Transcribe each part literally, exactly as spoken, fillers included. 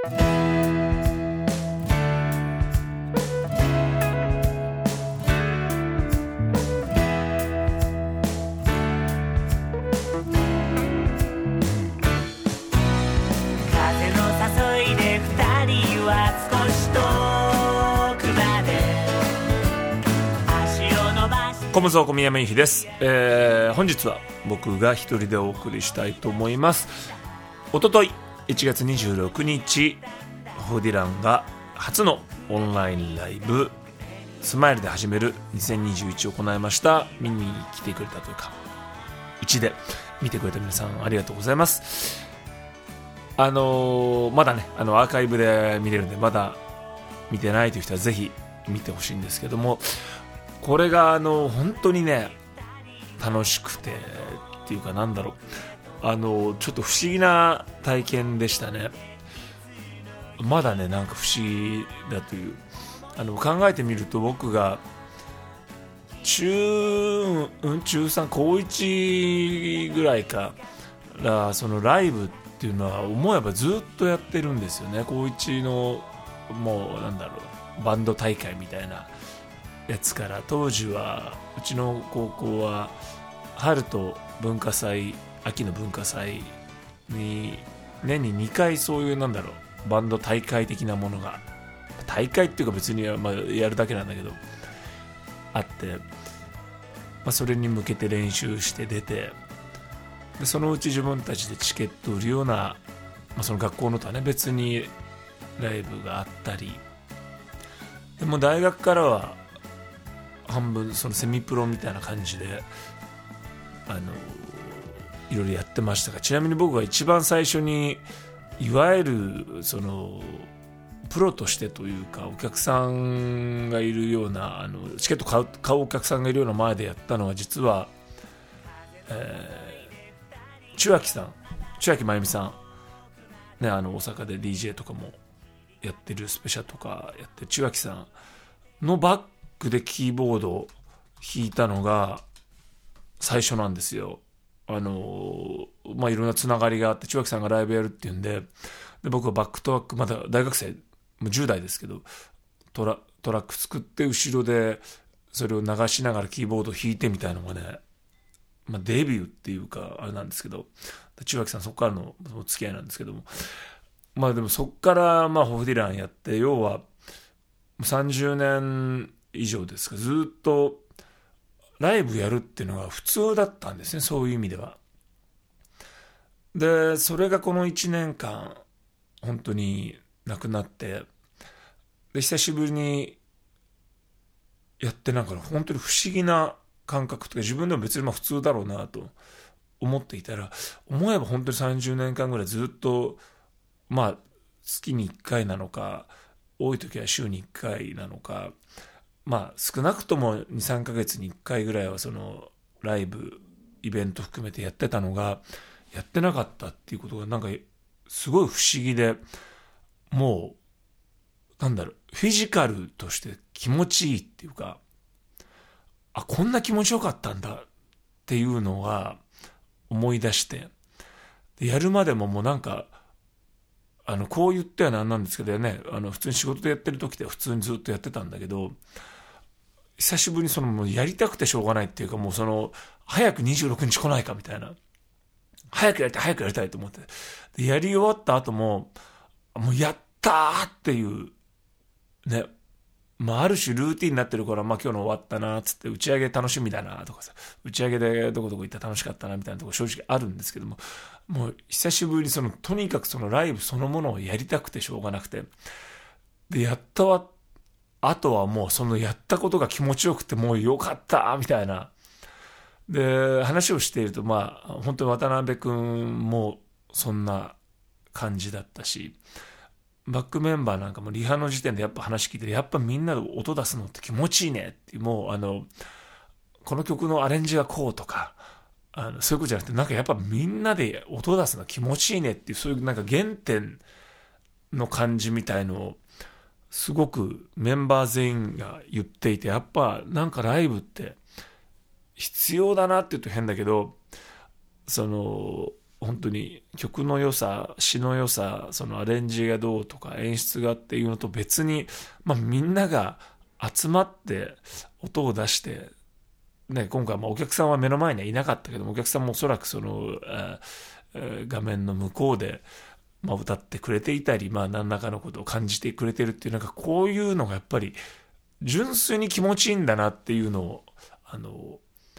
コムゾー小宮山由紀です、えー、本日は僕が一人でお送りしたいと思います。おとといいちがつにじゅうろくにちホーディランが初のオンラインライブスマイルで始めるにせんにじゅういちを行いました。見に来てくれたというかうちで見てくれた皆さんありがとうございます。あのー、まだねあのアーカイブで見れるんでまだ見てないという人はぜひ見てほしいんですけども、これがあの本当にね楽しくてっていうかなんだろうあのちょっと不思議な体験でしたね。まだねなんか不思議だというあの考えてみると僕が中うん中さん高いちぐらいからそのライブっていうのは思えばずっとやってるんですよね。高いちのもうなんだろうバンド大会みたいなやつから当時はうちの高校は春と文化祭秋の文化祭に年ににかいそういうなんだろうバンド大会的なものが大会っていうか別にまあやるだけなんだけどあって、まあ、それに向けて練習して出てでそのうち自分たちでチケットを売るような、まあ、その学校のとはね別にライブがあったりでも大学からは半分そのセミプロみたいな感じであのいろいろやってましたが、ちなみに僕が一番最初にいわゆるそのプロとしてというかお客さんがいるようなあのチケット買う、買うお客さんがいるような前でやったのは実は、えー、千秋さん千秋真由美さん、ね、あの大阪で ディージェー とかもやってるスペシャルとかやってる千秋さんのバックでキーボードを弾いたのが最初なんですよ。あのまあいろんなつながりがあって千秋さんがライブやるっていうんで、で僕はバックトラックまだ大学生もうじゅう代ですけどトラ、トラック作って後ろでそれを流しながらキーボードを弾いてみたいなのがね、まあ、デビューっていうかあれなんですけど千秋さんそこからのお付き合いなんですけども、まあでもそこからまあホフディランやって要はさんじゅうねん以上ですかずっとライブやるっていうのが普通だったんですね。そういう意味では。でそれがこのいちねんかん本当になくなってで久しぶりにやってなんか本当に不思議な感覚とか自分でも別にまあ普通だろうなと思っていたら思えば本当にさんじゅうねんかんぐらいずっとまあ月にいっかいなのか多い時は週にいっかいなのかまあ少なくとも にさんかげつにいっかいぐらいはそのライブイベント含めてやってたのがやってなかったっていうことがなんかすごい不思議でもうなんだろうフィジカルとして気持ちいいっていうかあこんな気持ちよかったんだっていうのが思い出してでやるまでももうなんかあのこう言ってはなんなんですけどねあの普通に仕事でやってる時って普通にずっとやってたんだけど久しぶりにそのもうやりたくてしょうがないっていうかもうその早くにじゅうろくにち来ないかみたいな早くやりたい早くやりたいと思ってでやり終わった後ももうやったーっていうねまあある種ルーティンになってるからまあ今日の終わったなっつって打ち上げ楽しみだなとかさ打ち上げでどこどこ行ったら楽しかったなみたいなとこ正直あるんですけどももう久しぶりにそのとにかくそのライブそのものをやりたくてしょうがなくてでやったわあとはもうそのやったことが気持ちよくてもうよかったみたいなで話をしているとまあ本当に渡辺くんもそんな感じだったしバックメンバーなんかもリハの時点でやっぱ話聞いてやっぱみんなで音出すのって気持ちいいねってもうあのこの曲のアレンジがこうとかあのそういうことじゃなくてなんかやっぱみんなで音出すの気持ちいいねっていうそういうなんか原点の感じみたいのをすごくメンバー全員が言っていてやっぱなんかライブって必要だなって言うと変だけどその本当に曲の良さ、詩の良さ、そのアレンジがどうとか演出がっていうのと別に、まあみんなが集まって音を出して、ね、今回まあお客さんは目の前にはいなかったけども、お客さんもおそらくその、えー、画面の向こうで、まあ、歌ってくれていたり、まあ何らかのことを感じてくれてるっていう、なんかこういうのがやっぱり純粋に気持ちいいんだなっていうのを、あの、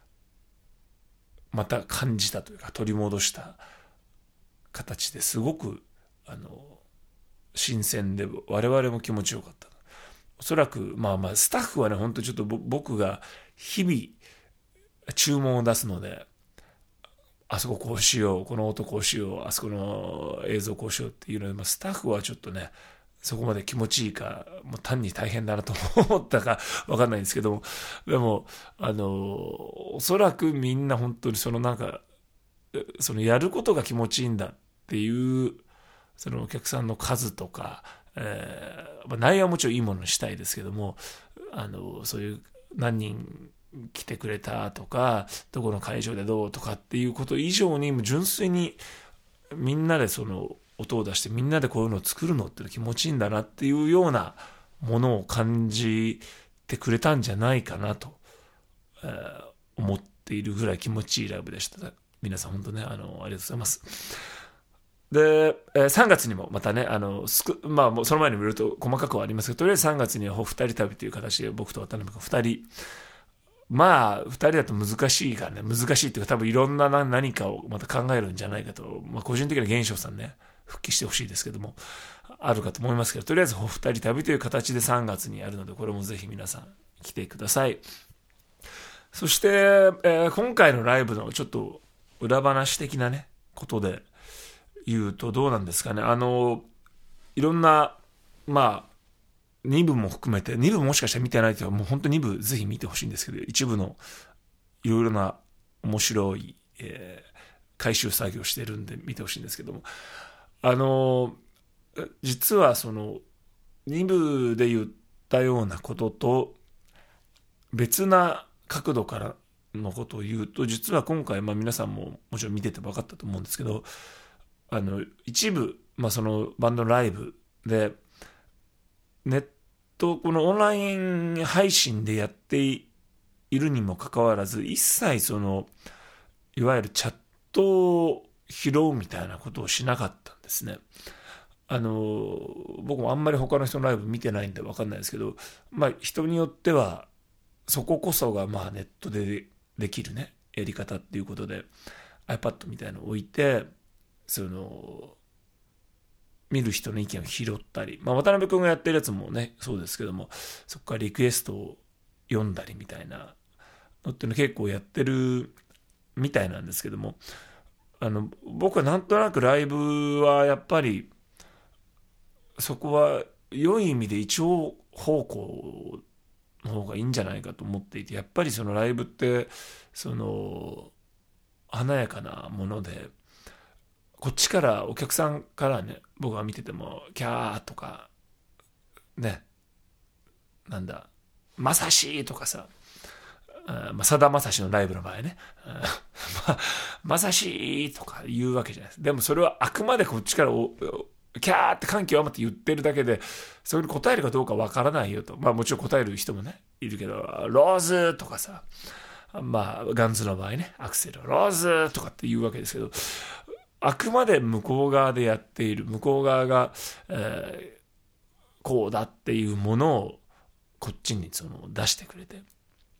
また感じたというか取り戻した形ですごくあの新鮮で我々も気持ちよかった。おそらくまあまあスタッフはね本当ちょっと僕が日々注文を出すので、あそここうしよう、この音こうしよう、あそこの映像こうしようっていうので、まあ、スタッフはちょっとねそこまで気持ちいいか、もう単に大変だなと思ったか分かんないんですけども、でもあのおそらくみんな本当にそのなんかそのやることが気持ちいいんだっていうそのお客さんの数とか、えーまあ、内容はもちろんいいものにしたいですけども、あのそういう何人来てくれたとかどこの会場でどうとかっていうこと以上に純粋にみんなでその音を出してみんなでこういうのを作るのっていうの気持ちいいんだなっていうようなものを感じてくれたんじゃないかなと、えー、思っているぐらい気持ちいいライブでした。皆さん本当ねあのありがとうございます。で、えー、さんがつにもまたねあのすくまあもうその前にもいろいろと細かくはありますけど、とりあえずさんがつにはふたり旅という形で僕と渡辺君ふたり、まあふたりだと難しいからね、難しいっていうか多分いろんな何かをまた考えるんじゃないかと、まあ、個人的には源証さんね復帰してほしいですけどもあるかと思いますけど、とりあえずふたり旅という形でさんがつにやるので、これもぜひ皆さん来てください。そして、えー、今回のライブのちょっと裏話的なねことで言うとどうなんですかね、あのいろんなまあにぶも含めて、にぶもしかしたら見てないというかもう本当に部ぜひ見てほしいんですけど、一部のいろいろな面白い、えー、回収作業してるんで見てほしいんですけども、あの実はそのに部で言ったようなことと別な角度からのことを言うと、実は今回、まあ、皆さんももちろん見てて分かったと思うんですけど、あの一部、まあ、そのバンドのライブでネットこのオンライン配信でやっているにもかかわらず、一切そのいわゆるチャットを拾うみたいなことをしなかったんですね。あの僕もあんまり他の人のライブ見てないんで分かんないですけど、まあ人によってはそここそがまあネットでできるねやり方っていうことで iPad みたいなのを置いて、その見る人の意見を拾ったり、まあ、渡辺君がやってるやつもねそうですけども、そこからリクエストを読んだりみたいなのっていうの結構やってるみたいなんですけども、あの僕はなんとなくライブはやっぱりそこは良い意味で一応方向の方がいいんじゃないかと思っていて、やっぱりそのライブってその華やかなもので、こっちからお客さんからね僕が見ててもキャーとかね、なんだまさしとかさ、さだまさしのライブの場合ねま, まさしとか言うわけじゃないです。でもそれはあくまでこっちからおキャーって感極まって言ってるだけで、それに答えるかどうかわからないよと。まあもちろん答える人もねいるけど、ローズとかさ、まあガンズの場合ねアクセルローズとかって言うわけですけど、あくまで向こう側でやっている、向こう側が、えー、こうだっていうものをこっちにその出してくれて、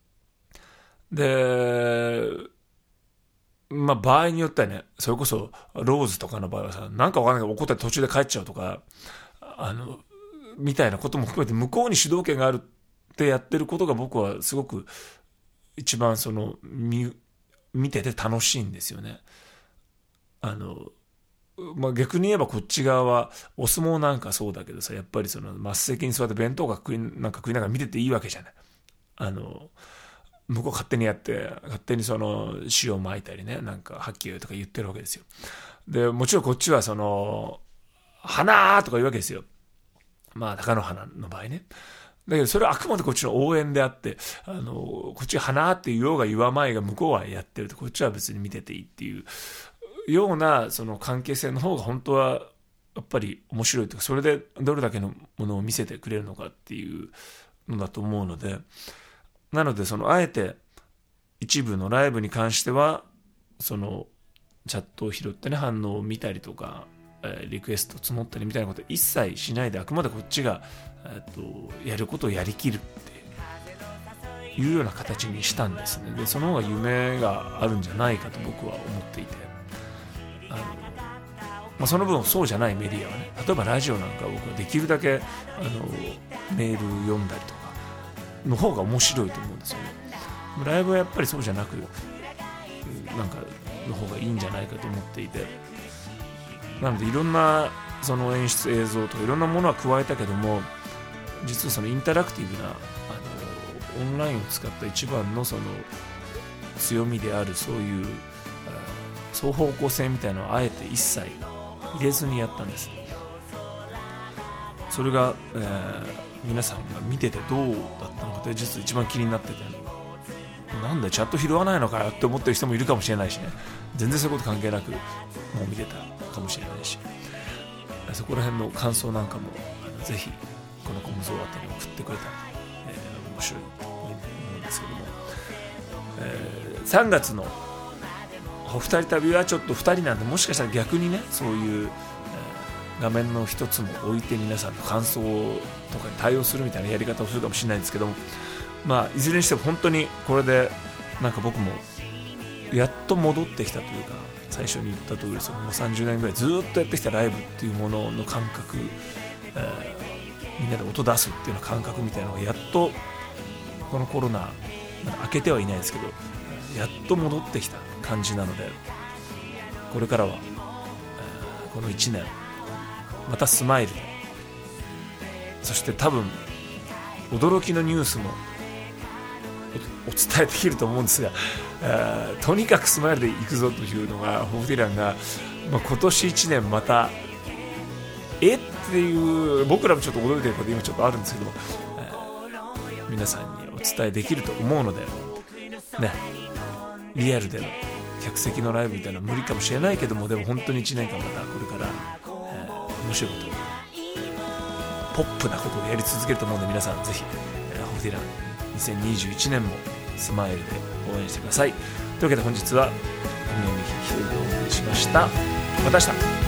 でまあ場合によってはね、それこそローズとかの場合はさ、なんかわからないけど怒ったら途中で帰っちゃうとか、あのみたいなことも含めて向こうに主導権があるってやってることが僕はすごく一番その 見, 見てて楽しいんですよね。あのまあ、逆に言えばこっち側はお相撲なんかそうだけどさ、やっぱりその末席に座って弁当が食いなんか食いながら見てていいわけじゃない。あの向こう勝手にやって勝手にその塩を撒いたりね、なんかはっきりとか言ってるわけですよ。でもちろんこっちはその花とか言うわけですよ。まあ貴乃花の場合ね。だけどそれはあくまでこっちの応援であって、あのこっちが花って言おうが言わまいが向こうはやってると、こっちは別に見てていいっていうようなその関係性の方が本当はやっぱり面白いというか、それでどれだけのものを見せてくれるのかっていうのだと思うので、なのでそのあえて一部のライブに関してはそのチャットを拾ってね、反応を見たりとか、えー、リクエスト募ったりみたいなこと一切しないで、あくまでこっちが、えー、とやることをやりきるっていうような形にしたんですね。でその方が夢があるんじゃないかと僕は思っていて、あの、まあ、その分そうじゃないメディアはね、例えばラジオなんか僕はできるだけあのメール読んだりとかの方が面白いと思うんですよね。ライブはやっぱりそうじゃなく、なんかの方がいいんじゃないかと思っていて、なのでいろんなその演出、映像とかいろんなものは加えたけども、実はそのインタラクティブなあのオンラインを使った一番のその強みであるそういう双方向性みたいなのをあえて一切入れずにやったんです。それが、えー、皆さんが見ててどうだったのかって実は一番気になってて、なんでチャット拾わないのかよって思ってる人もいるかもしれないしね、全然そういうこと関係なくもう見てたかもしれないし、そこら辺の感想なんかもぜひこのコムゾー宛てに送ってくれたら、えー、面白いと思うんですけども、えー、さんがつのお二人旅はちょっとふたりなんで、もしかしたら逆にね、そういう、えー、画面の一つも置いて皆さんの感想とかに対応するみたいなやり方をするかもしれないんですけども、まあいずれにしても本当にこれでなんか僕もやっと戻ってきたというか、最初に言った通りですよ、もうさんじゅうねんぐらいずっとやってきたライブっていうものの感覚、えー、みんなで音出すっていうような感覚みたいなのがやっとこのコロナ明けてはいないですけどやっと戻ってきた感じなので、これからは、えー、このいちねんまたスマイルで、そして多分驚きのニュースもお伝えできると思うんですが、えー、とにかくスマイルでいくぞというのがホフディランが、まあ、今年いちねんまたえっていう、僕らもちょっと驚いてること今ちょっとあるんですけど、えー、皆さんにお伝えできると思うのでね、リアルでの客席のライブみたいなのは無理かもしれないけども、でも本当にいちねんかんまたこれから、えー、面白いことポップなことをやり続けると思うので、皆さんぜひ、えー、ホフディランにせんにじゅういちねんもスマイルで応援してください。というわけで本日は文明の日一人でお送りしました。また明日。